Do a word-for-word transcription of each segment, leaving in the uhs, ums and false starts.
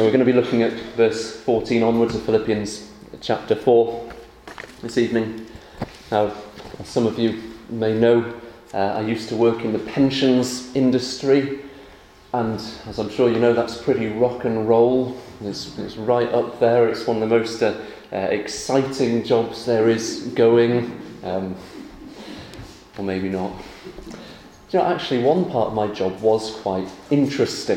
we're going to be looking at verse fourteen onwards of Philippians chapter four this evening. Now, as some of you may know, uh, I used to work in the pensions industry, and as I'm sure you know, that's pretty rock and roll. It's, it's right up there. It's one of the most uh, uh, exciting jobs there is going, um, or maybe not. You know, actually, one part of my job was quite interesting.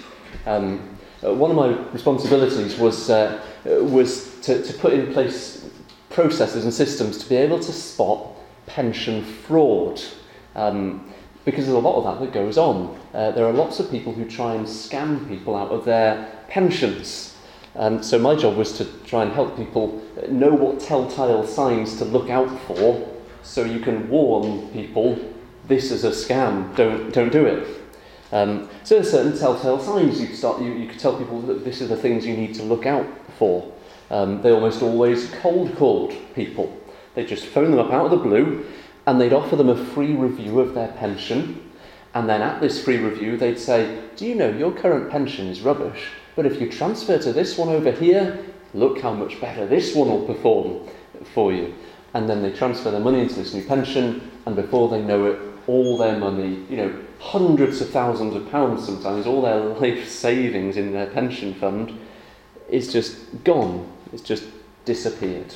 Um, one of my responsibilities was uh, was to, to put in place processes and systems to be able to spot pension fraud, um, because there's a lot of that that goes on. Uh, there are lots of people who try and scam people out of their pensions. Um, so my job was to try and help people know what telltale signs to look out for, so you can warn people, this is a scam, don't don't do it. Um, so there's certain telltale signs you could start. You, you could tell people that this are the things you need to look out for. Um, they almost always cold called people. They'd just phone them up out of the blue, and they'd offer them a free review of their pension. And then at this free review, they'd say, "Do you know your current pension is rubbish? But if you transfer to this one over here, look how much better this one will perform for you." And then they transfer their money into this new pension, and before they know it, all their money, you know, hundreds of thousands of pounds sometimes, all their life savings in their pension fund is just gone. It's just disappeared.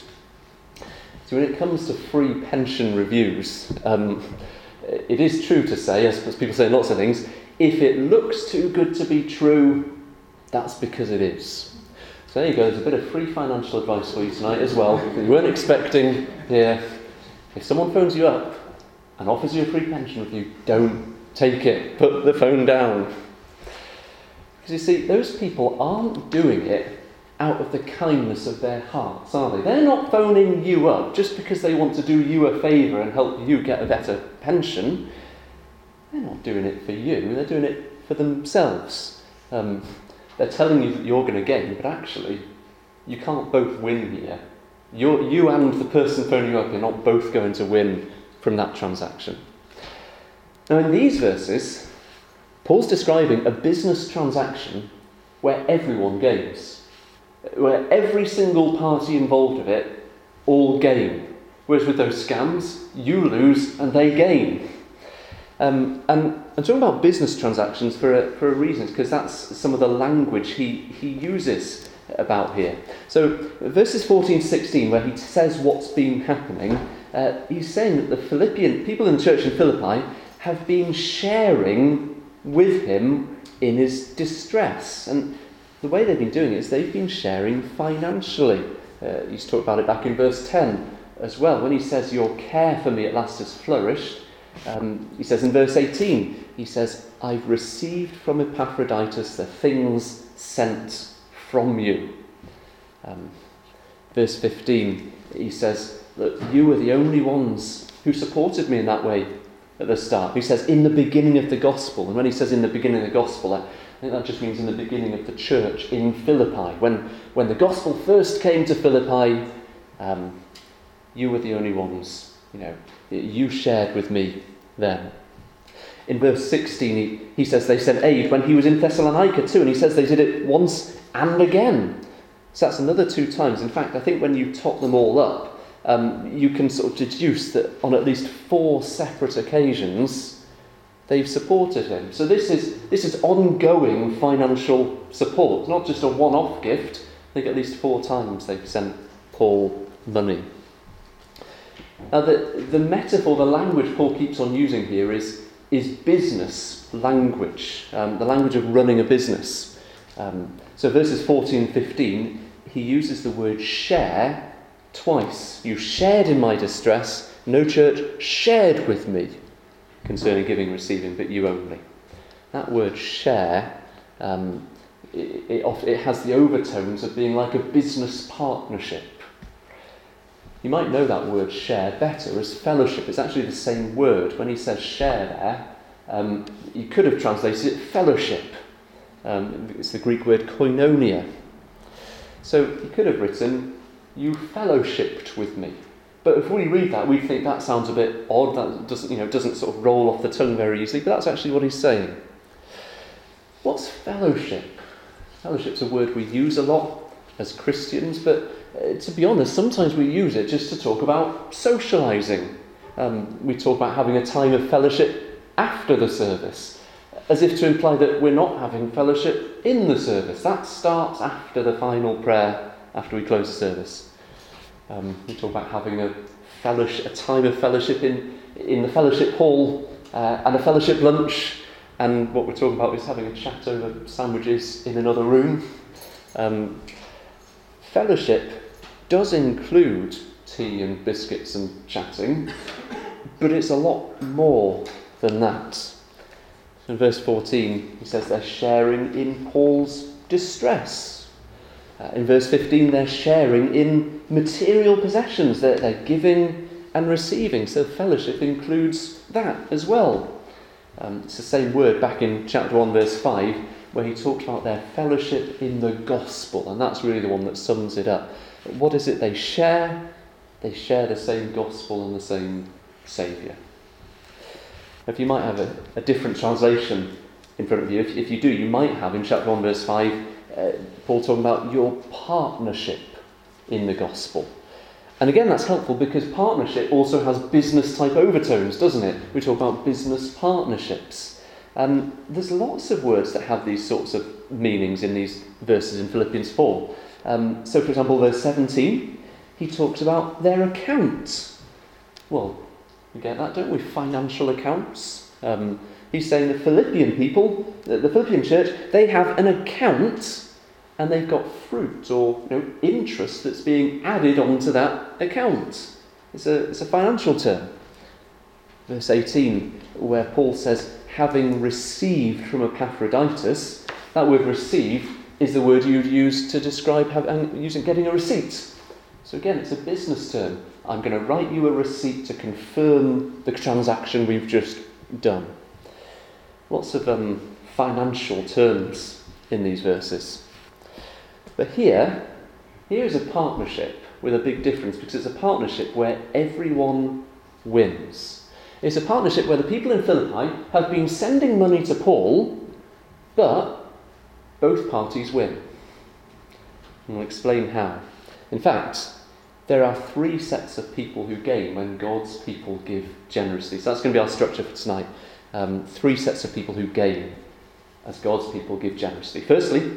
So when it comes to free pension reviews, um, it is true to say, as people say lots of things, if it looks too good to be true, that's because it is. So there you go, there's a bit of free financial advice for you tonight as well. You weren't expecting here. If someone phones you up and offers you a free pension review, don't take it. Put the phone down. Because you see, those people aren't doing it out of the kindness of their hearts, are they? They're not phoning you up just because they want to do you a favour and help you get a better pension. They're not doing it for you, they're doing it for themselves. Um, they're telling you that you're going to gain, but actually, you can't both win here. You're, you and the person phoning you up are not both going to win from that transaction. Now in these verses, Paul's describing a business transaction where everyone gains, where every single party involved with it all gain. Whereas with those scams, you lose and they gain. Um, and I'm talking about business transactions for a, for a reason, because that's some of the language he, he uses about here. So verses fourteen to sixteen, where he says what's been happening, uh, he's saying that the Philippian people in the church in Philippi have been sharing with him in his distress. And the way they've been doing it is they've been sharing financially. Uh, he's talked about it back in verse ten as well, when he says, "Your care for me at last has flourished." Um, he says in verse eighteen, he says, "I've received from Epaphroditus the things sent from you." Um, verse fifteen, he says that you were the only ones who supported me in that way at the start. He says, in the beginning of the gospel. And when he says in the beginning of the gospel, I think that just means in the beginning of the church in Philippi. When, when the gospel first came to Philippi, um, you were the only ones, you know, you shared with me then. In verse sixteen, he, he says they sent aid when he was in Thessalonica too, and he says they did it once and again. So that's another two times. In fact, I think when you top them all up, um, you can sort of deduce that on at least four separate occasions, they've supported him. So this is this is ongoing financial support, not just a one-off gift. I think at least four times they've sent Paul money. Now, the, the metaphor, the language Paul keeps on using here is, is business language, um, the language of running a business. Um, so verses fourteen and fifteen, he uses the word share twice. You shared in my distress, no church shared with me concerning giving and receiving, but you only. That word share, um, it, it, it has the overtones of being like a business partnership. You might know that word share better as fellowship. It's actually the same word. When he says share there, um, you could have translated it fellowship. Um, it's the Greek word koinonia. So he could have written, you fellowshipped with me. But if we read that, we think that sounds a bit odd. That doesn't, you know, doesn't sort of roll off the tongue very easily. But that's actually what he's saying. What's fellowship? Fellowship's a word we use a lot as Christians, but uh, to be honest, sometimes we use it just to talk about socialising. Um, we talk about having a time of fellowship after the service, as if to imply that we're not having fellowship in the service. That starts after the final prayer, after we close the service. Um, we talk about having a fellowship, a time of fellowship in, in the fellowship hall, uh, and a fellowship lunch, and what we're talking about is having a chat over sandwiches in another room. Um, fellowship does include tea and biscuits and chatting, but it's a lot more than that. In verse fourteen, he says they're sharing in Paul's distress. Uh, in verse fifteen, they're sharing in material possessions. They're, they're giving and receiving. So fellowship includes that as well. Um, it's the same word back in chapter one, verse five, where he talked about their fellowship in the gospel. And that's really the one that sums it up. What is it they share? They share the same gospel and the same Saviour. If you might have a, a different translation in front of you, if, if you do, you might have in chapter one, verse five, uh, Paul talking about your partnership in the gospel. And again, that's helpful because partnership also has business-type overtones, doesn't it? We talk about business partnerships. Um, there's lots of words that have these sorts of meanings in these verses in Philippians four. Um, so, for example, verse seventeen, he talks about their accounts. Well, we get that, don't we? Financial accounts. Um, he's saying the Philippian people, the, the Philippian church, they have an account and they've got fruit or you know, interest that's being added onto that account. It's a, it's a financial term. Verse eighteen, where Paul says, having received from Epaphroditus, that word receive is the word you'd use to describe having, using, getting a receipt. So again, it's a business term. I'm going to write you a receipt to confirm the transaction we've just done. Lots of um, financial terms in these verses. But here, here is a partnership with a big difference, because it's a partnership where everyone wins. It's a partnership where the people in Philippi have been sending money to Paul, but both parties win. And I'll explain how. In fact, there are three sets of people who gain when God's people give generously. So that's going to be our structure for tonight. Um, three sets of people who gain as God's people give generously. Firstly,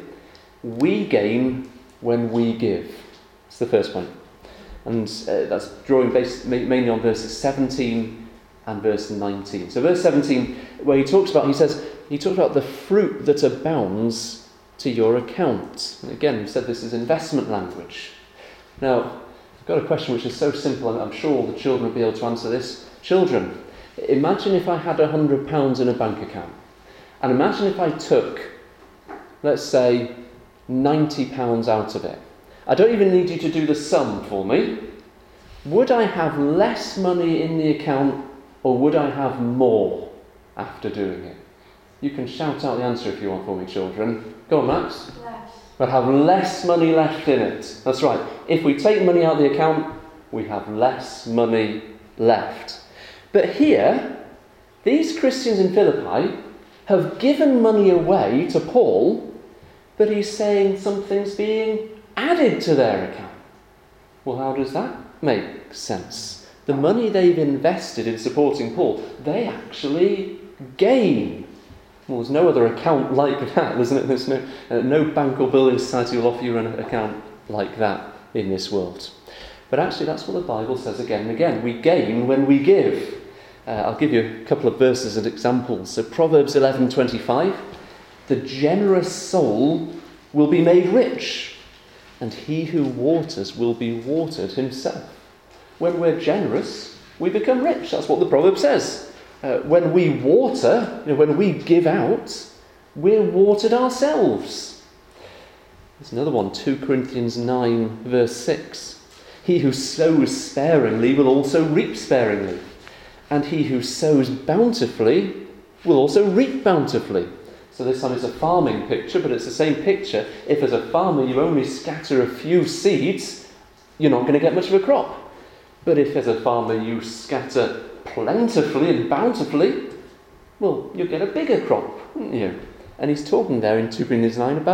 we gain when we give. That's the first point. And uh, that's drawing based mainly on verses seventeen and verse nineteen. So verse seventeen, where he talks about, he says, he talks about the fruit that abounds to your account. And again, he said this is investment language. Now, I've got a question which is so simple, and I'm sure all the children will be able to answer this. Children, imagine if I had one hundred pounds in a bank account. And imagine if I took, let's say, ninety pounds out of it. I don't even need you to do the sum for me. Would I have less money in the account, or would I have more after doing it? You can shout out the answer if you want for me, children. Go on, Max. Less. We'll have less money left in it. That's right. If we take money out of the account, we have less money left. But here, these Christians in Philippi have given money away to Paul, but he's saying something's being added to their account. Well, how does that make sense? The money they've invested in supporting Paul, they actually gain. Well, there's no other account like that, isn't it? There's no, uh, no bank or building society will offer you an account like that in this world. But actually, that's what the Bible says again and again. We gain when we give. Uh, I'll give you a couple of verses and examples. So Proverbs eleven twenty-five, the generous soul will be made rich, and he who waters will be watered himself. When we're generous, we become rich. That's what the proverb says. Uh, when we water, you know, when we give out, we're watered ourselves. There's another one, two Corinthians nine, verse six. He who sows sparingly will also reap sparingly, and he who sows bountifully will also reap bountifully. So this time it's a farming picture, but it's the same picture. If as a farmer you only scatter a few seeds, you're not going to get much of a crop. But if as a farmer you scatter plentifully and bountifully, well, you'll get a bigger crop, won't you? And he's talking there in two Corinthians nine about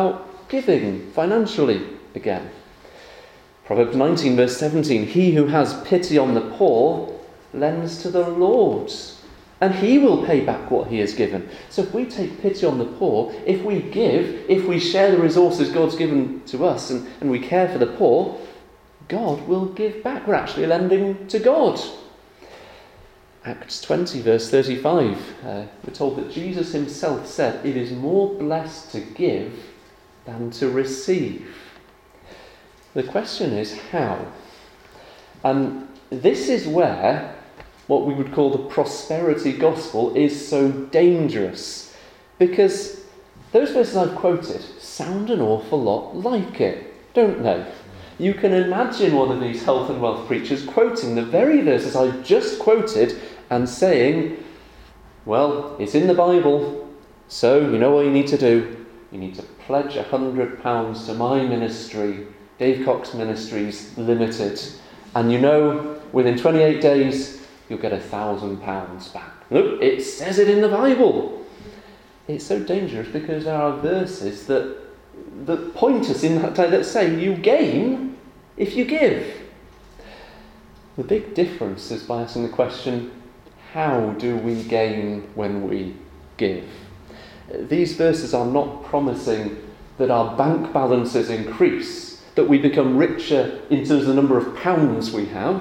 giving financially again. Proverbs nineteen verse seventeen, he who has pity on the poor lends to the Lord, and he will pay back what he has given. So if we take pity on the poor, if we give, if we share the resources God's given to us and, and we care for the poor, God will give back. We're actually lending to God. Acts twenty verse thirty-five, uh, we're told that Jesus himself said, it is more blessed to give than to receive. The question is how? And this is where what we would call the prosperity gospel is so dangerous, because those verses I've quoted sound an awful lot like it, don't they? You can imagine one of these health and wealth preachers quoting the very verses I've just quoted and saying, well, it's in the Bible, so you know what you need to do? You need to pledge a hundred pounds to my ministry, Dave Cox Ministries Limited, and you know, within twenty-eight days, you'll get a thousand pounds back. Look, it says it in the Bible. It's so dangerous because there are verses that that point us in that time that say you gain if you give. The big difference is by asking the question, how do we gain when we give? These verses are not promising that our bank balances increase, that we become richer in terms of the number of pounds we have.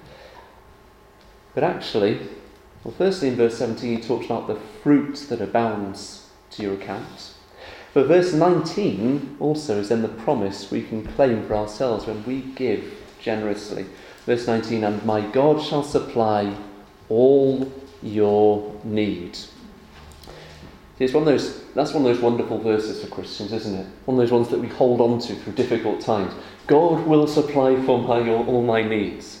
But actually, well, firstly in verse seventeen, he talks about the fruit that abounds to your account. But verse nineteen also is then the promise we can claim for ourselves when we give generously. Verse nineteen, and my God shall supply all your need. See, it's one of those, that's one of those wonderful verses for Christians, isn't it? One of those ones that we hold on to through difficult times. God will supply for my, all my needs.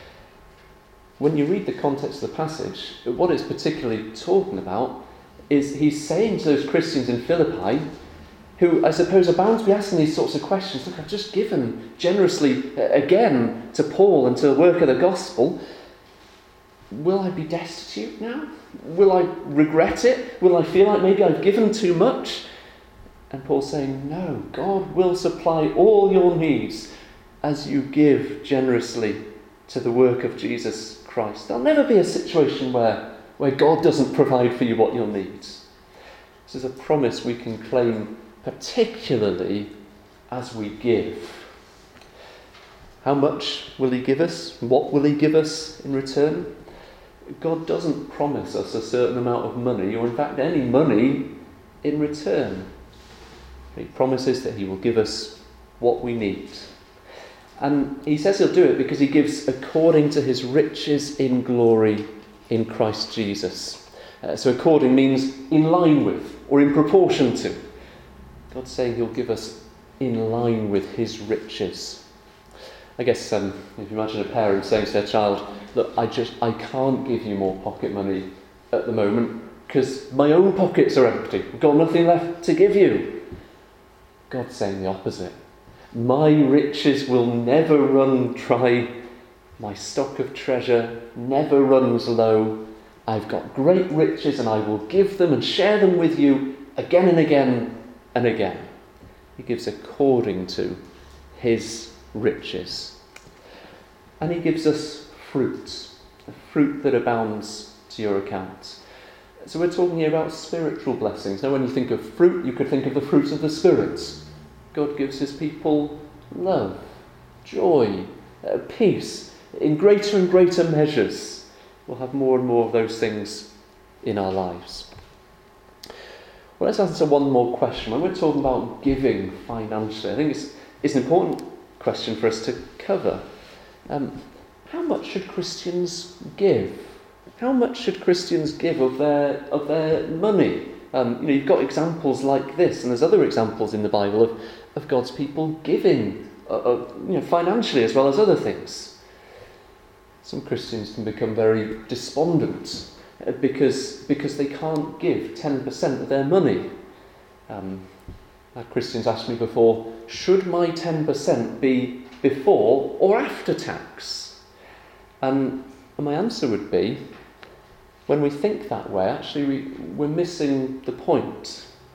When you read the context of the passage, what it's particularly talking about is he's saying to those Christians in Philippi, who I suppose are bound to be asking these sorts of questions. Look, I've just given generously again to Paul and to the work of the gospel. Will I be destitute now? Will I regret it? Will I feel like maybe I've given too much? And Paul's saying, no, God will supply all your needs as you give generously to the work of Jesus Christ. There'll never be a situation where, where God doesn't provide for you what you'll need. This is a promise we can claim particularly as we give. How much will he give us? What will he give us in return? God doesn't promise us a certain amount of money, or in fact any money, in return. He promises that he will give us what we need. And he says he'll do it because he gives according to his riches in glory in Christ Jesus. Uh, so according means in line with, or in proportion to. God's saying he'll give us in line with his riches. I guess um, if you imagine a parent saying to their child, look, I just, I can't give you more pocket money at the moment because my own pockets are empty. I've got nothing left to give you. God's saying the opposite. My riches will never run dry. My stock of treasure never runs low. I've got great riches and I will give them and share them with you again and again and again. He gives according to his riches. And he gives us fruit, a fruit that abounds to your account. So we're talking here about spiritual blessings. Now when you think of fruit, you could think of the fruits of the Spirit. God gives his people love, joy, uh, peace, in greater and greater measures. We'll have more and more of those things in our lives. Well, let's answer one more question. When we're talking about giving financially, I think it's, it's an important question for us to cover. Um, how much should Christians give? How much should Christians give of their of their money? Um, you know, you've got examples like this, and there's other examples in the Bible of, of God's people giving, uh, uh, you know, financially as well as other things. Some Christians can become very despondent uh, because because they can't give ten percent of their money. Um, I've Christians asked me before, should my ten percent be before or after tax? And my answer would be, when we think that way, actually we, we're missing the point.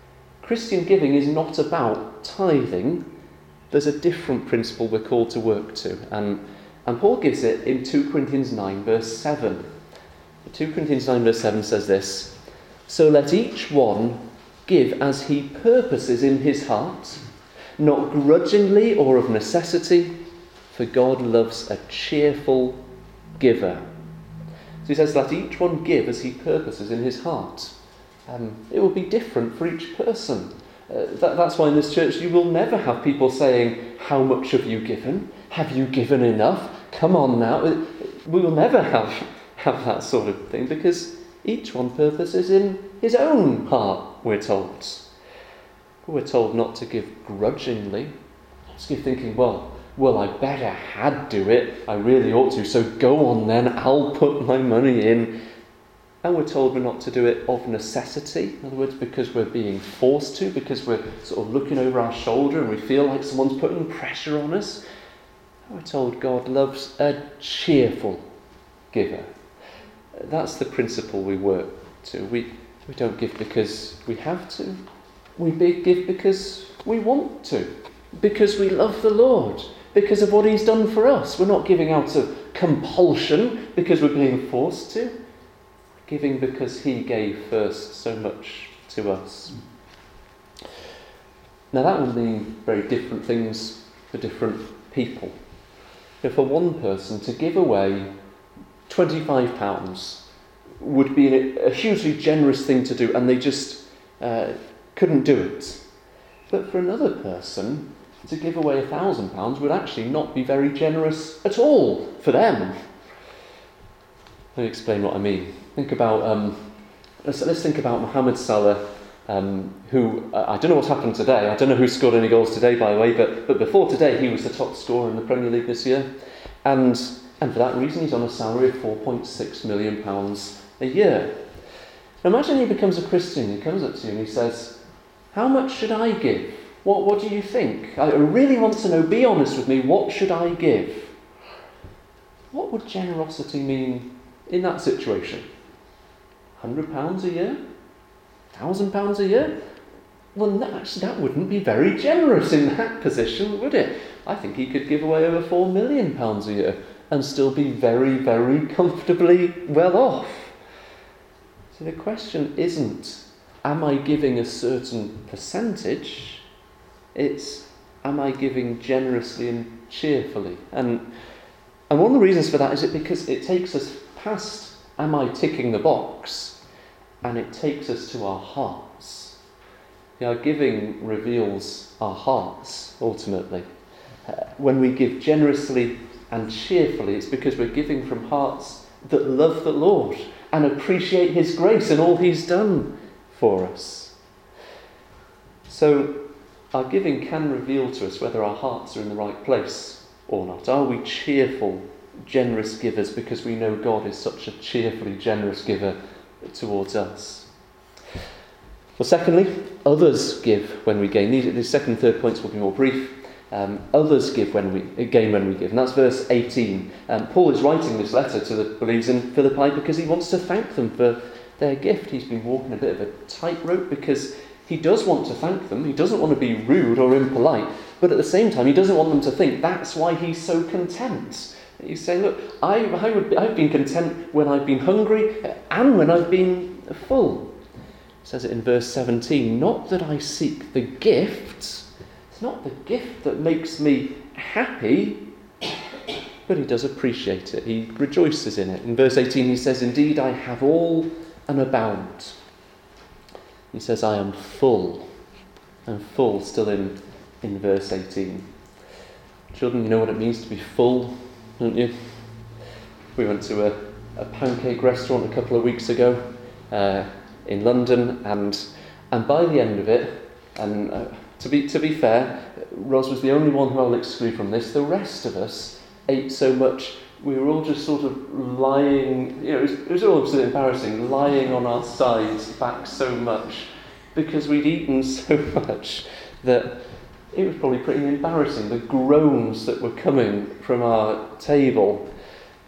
Christian giving is not about tithing. There's a different principle we're called to work to. And, and Paul gives it in two Corinthians nine, verse seven. two Corinthians nine, verse seven says this: "So let each one give as he purposes in his heart, not grudgingly or of necessity, for God loves a cheerful giver." So he says, let each one give as he purposes in his heart. Um, it will be different for each person. Uh, that, that's why in this church you will never have people saying, "How much have you given? Have you given enough? Come on now." We will never have, have that sort of thing, because each one purposes in his own heart, we're told. But we're told not to give grudgingly. Not to give thinking, well, well, I better had do it. I really ought to. So go on then, I'll put my money in. And we're told we're not to do it of necessity. In other words, because we're being forced to, because we're sort of looking over our shoulder and we feel like someone's putting pressure on us. And we're told God loves a cheerful giver. That's the principle we work to. We, we don't give because we have to. We give because we want to. Because we love the Lord. Because of what he's done for us. We're not giving out of compulsion because we're being forced to. Giving because he gave first so much to us. Now that will mean very different things for different people. You know, for one person, to give away twenty-five pounds would be a, a hugely generous thing to do, and they just uh, couldn't do it. But for another person, to give away a thousand pounds would actually not be very generous at all for them. Let me explain what I mean. Think about, um, let's, let's think about Mohamed Salah, um, who, uh, I don't know what's happened today. I don't know who scored any goals today, by the way, but, but before today he was the top scorer in the Premier League this year. And, and for that reason he's on a salary of four point six million pounds a year. Now imagine he becomes a Christian. He comes up to you and he says, "How much should I give? What, what do you think? I really want to know, be honest with me, what should I give?" What would generosity mean in that situation? one hundred pounds a year? one thousand pounds a year? Well, that, actually, that wouldn't be very generous in that position, would it? I think he could give away over four million pounds a year and still be very, very comfortably well off. So the question isn't, am I giving a certain percentage? It's, am I giving generously and cheerfully? And, and one of the reasons for that is it because it takes us past, am I ticking the box? And it takes us to our hearts. Our giving reveals our hearts, ultimately. Uh, when we give generously and cheerfully, it's because we're giving from hearts that love the Lord and appreciate his grace and all he's done for us. So, our giving can reveal to us whether our hearts are in the right place or not. Are we cheerful, generous givers because we know God is such a cheerfully generous giver towards us? Well, secondly, others give when we gain. These, the second and third points will be more brief. Um, others give when we gain when we give, and that's verse eighteen. Um, Paul is writing this letter to the believers in Philippi because he wants to thank them for their gift. He's been walking a bit of a tightrope because he does want to thank them. He doesn't want to be rude or impolite, but at the same time, he doesn't want them to think that's why he's so content. He's saying, look, I, I would be, I've been content when I've been hungry and when I've been full. He says it in verse seventeen, not that I seek the gift. It's not the gift that makes me happy, but he does appreciate it. He rejoices in it. In verse eighteen, he says, indeed, I have all and abound. He says, I am full. And full still in, in verse eighteen. Children, you know what it means to be full, don't you? We went to a, a pancake restaurant a couple of weeks ago uh, in London, and and by the end of it, and uh, to be to be fair, Ros was the only one who I'll exclude from this. The rest of us ate so much, we were all just sort of lying, you know, it was, it was all absolutely embarrassing, lying on our sides back so much, because we'd eaten so much that it was probably pretty embarrassing, the groans that were coming from our table.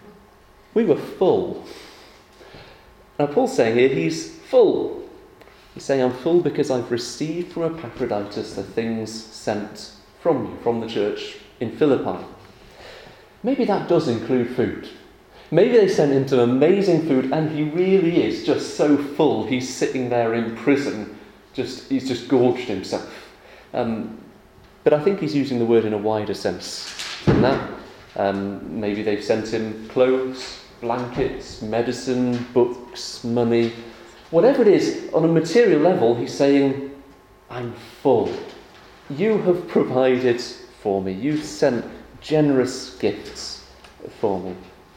We were full. Now Paul's saying here he's full. He's saying, I'm full because I've received from Epaphroditus the things sent from you, from the church in Philippi. Maybe that does include food. Maybe they sent him some amazing food and he really is just so full, he's sitting there in prison, just he's just gorged himself. Um, but I think he's using the word in a wider sense than that. Um, maybe they've sent him clothes, blankets, medicine, books, money. Whatever it is, on a material level, he's saying, I'm full. You have provided for me. You've sent generous gifts for me.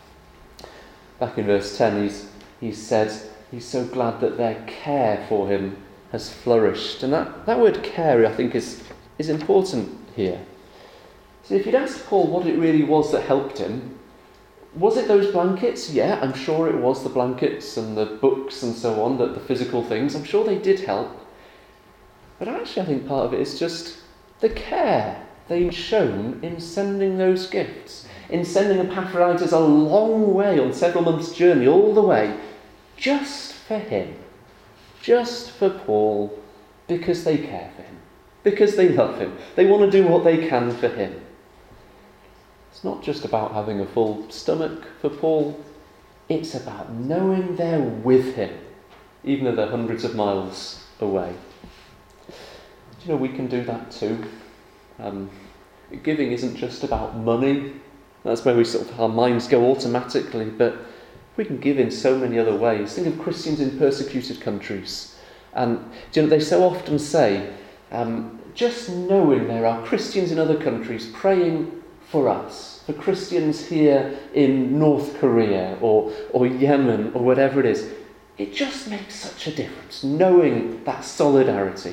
Back in verse ten, he's, he said he's so glad that their care for him has flourished. And that, that word care, I think, is, is important here. So if you'd asked Paul what it really was that helped him, was it those blankets? Yeah, I'm sure it was the blankets and the books and so on, the, the physical things. I'm sure they did help. But actually, I think part of it is just the care they'd shown in sending those gifts, in sending Epaphroditus a long way on several months' journey, all the way, just for him, just for Paul, because they care for him, because they love him. They want to do what they can for him. It's not just about having a full stomach for Paul, it's about knowing they're with him, even though they're hundreds of miles away. Do you know we can do that too? Um, giving isn't just about money. That's where we sort of our minds go automatically, but we can give in so many other ways. Think of Christians in persecuted countries. And do you know, they so often say, um, just knowing there are Christians in other countries praying for us, for Christians here in North Korea or, or Yemen or whatever it is, it just makes such a difference, knowing that solidarity.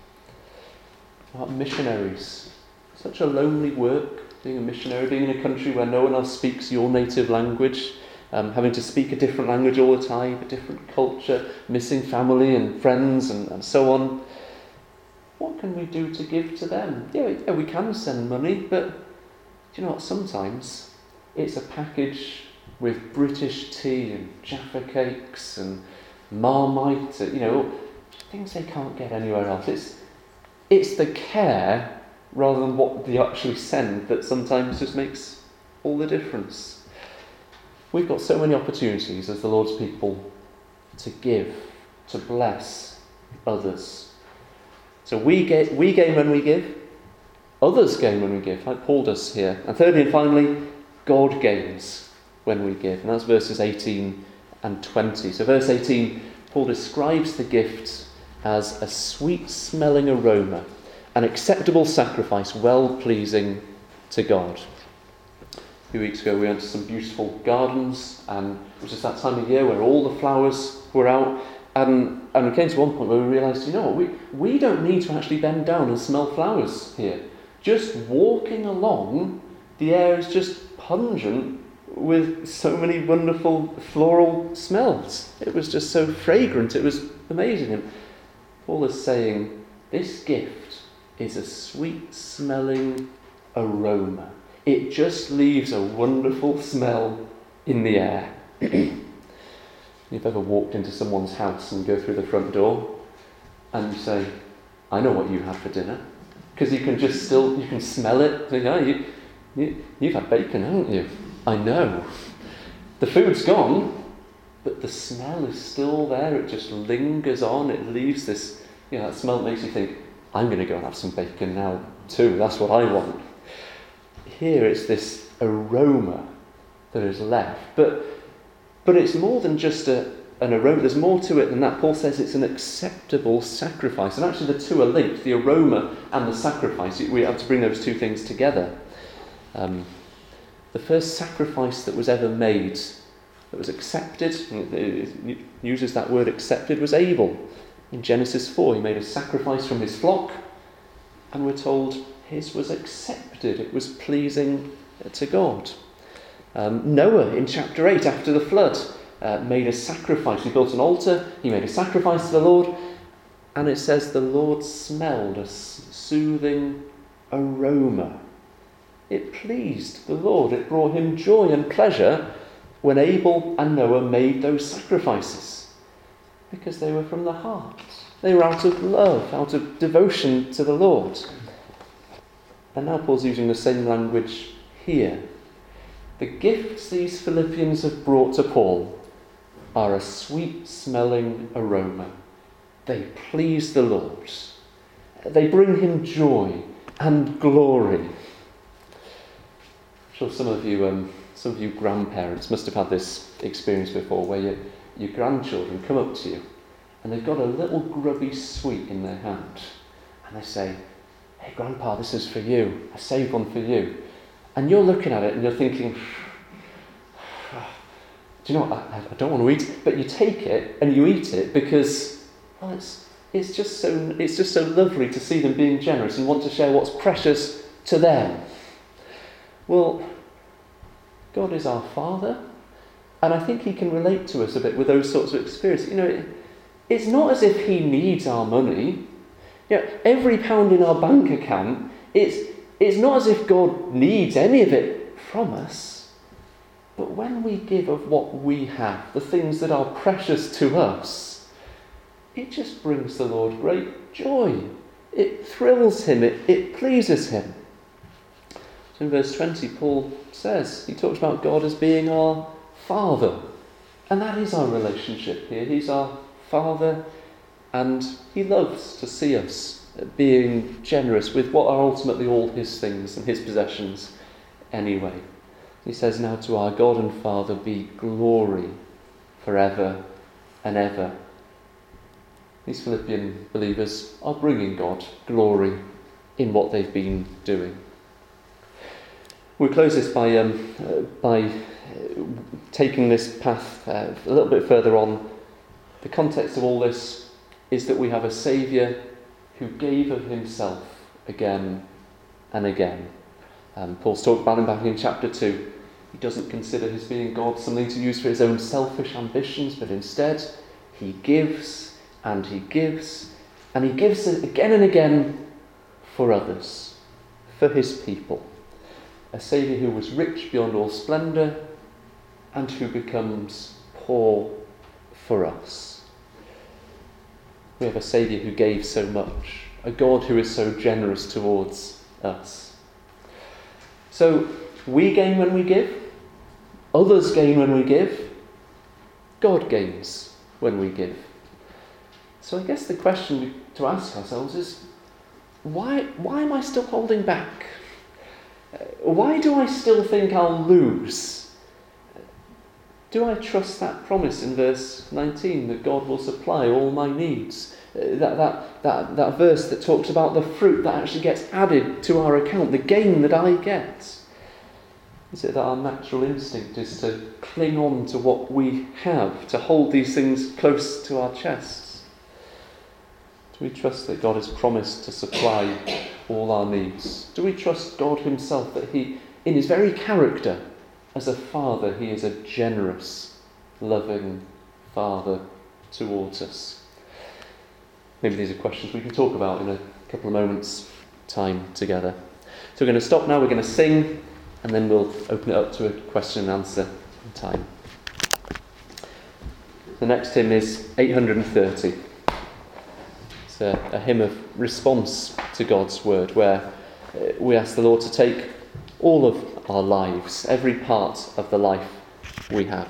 About missionaries, such a lonely work, being a missionary, being in a country where no one else speaks your native language, um, having to speak a different language all the time, a different culture, missing family and friends and, and so on. What can we do to give to them? Yeah, yeah, we can send money, but do you know what? Sometimes it's a package with British tea and Jaffa cakes and Marmite, you know, things they can't get anywhere else. It's it's the care rather than what they actually send that sometimes just makes all the difference. We've got so many opportunities as the Lord's people to give, to bless others. So we get we gain when we give, others gain when we give, like Paul does here. And thirdly and finally, God gains when we give. And that's verses eighteen and twenty. So verse eighteen, Paul describes the gift as a sweet-smelling aroma, an acceptable sacrifice, well-pleasing to God. A few weeks ago we went to some beautiful gardens, and it was just that time of year where all the flowers were out, and, and we came to one point where we realised, you know what, we, we don't need to actually bend down and smell flowers here. Just walking along, the air is just pungent with so many wonderful floral smells. It was just so fragrant, it was amazing. And Paul is saying, this gift is a sweet-smelling aroma. It just leaves a wonderful smell in the air. You've ever walked into someone's house and go through the front door and you say, I know what you had for dinner. Because you can just still, you can smell it. Think, oh, you, you, you've had bacon, haven't you? I know. The food's gone, but the smell is still there. It just lingers on. It leaves this, you know, that smell makes you think, I'm going to go and have some bacon now too. That's what I want. Here it's this aroma that is left. But but it's more than just a, an aroma. There's more to it than that. Paul says it's an acceptable sacrifice. And actually the two are linked, the aroma and the sacrifice. We have to bring those two things together. Um, the first sacrifice that was ever made, that was accepted, it uses that word accepted, was Abel. In Genesis four, he made a sacrifice from his flock, and we're told his was accepted. It was pleasing to God. Um, Noah, in chapter eight, after the flood, uh, made a sacrifice. He built an altar, he made a sacrifice to the Lord, and it says the Lord smelled a soothing aroma. It pleased the Lord. It brought him joy and pleasure when Abel and Noah made those sacrifices, because they were from the heart. They were out of love, out of devotion to the Lord. And now Paul's using the same language here. The gifts these Philippians have brought to Paul are a sweet-smelling aroma. They please the Lord. They bring him joy and glory. I'm sure some of you, um, some of you grandparents must have had this experience before, where you, your grandchildren come up to you and they've got a little grubby sweet in their hand, and they say, "Hey, Grandpa, this is for you. I saved one for you." And you're looking at it and you're thinking, do you know what, I, I don't want to eat it. But you take it and you eat it because, well, it's it's just so it's just so lovely to see them being generous and want to share what's precious to them. Well, God is our Father, and I think he can relate to us a bit with those sorts of experiences. You know, it, it's not as if he needs our money. You know, every pound in our bank account, it's it's not as if God needs any of it from us. But when we give of what we have, the things that are precious to us, it just brings the Lord great joy. It thrills him, it, it pleases him. So in verse twenty, Paul says, he talks about God as being our Father. And that is our relationship here. He's our Father, and he loves to see us being generous with what are ultimately all his things and his possessions anyway. He says, "Now to our God and Father be glory forever and ever." These Philippian believers are bringing God glory in what they've been doing. We'll close this by um, uh, by uh, taking this path uh, a little bit further on. The context of all this is that we have a Saviour who gave of himself again and again. Um, Paul's talked about him back in chapter two. He doesn't consider his being God something to use for his own selfish ambitions, but instead he gives and he gives and he gives again and again for others, for his people. A Saviour who was rich beyond all splendour and who becomes poor for us. We have a Saviour who gave so much, a God who is so generous towards us. So we gain when we give, others gain when we give, God gains when we give. So I guess the question to ask ourselves is, why, why am I still holding back? Why do I still think I'll lose? Do I trust that promise in verse nineteen that God will supply all my needs? Uh, that, that, that, that verse that talks about the fruit that actually gets added to our account, the gain that I get. Is it that our natural instinct is to cling on to what we have, to hold these things close to our chests? Do we trust that God has promised to supply all our needs? Do we trust God himself, that he, in his very character as a father, he is a generous, loving father towards us? Maybe these are questions we can talk about in a couple of moments' time together. So we're going to stop now, we're going to sing, and then we'll open it up to a question and answer time. The next hymn is eight hundred thirty. It's a, a hymn of response to God's word, where we ask the Lord to take all of our lives, every part of the life we have,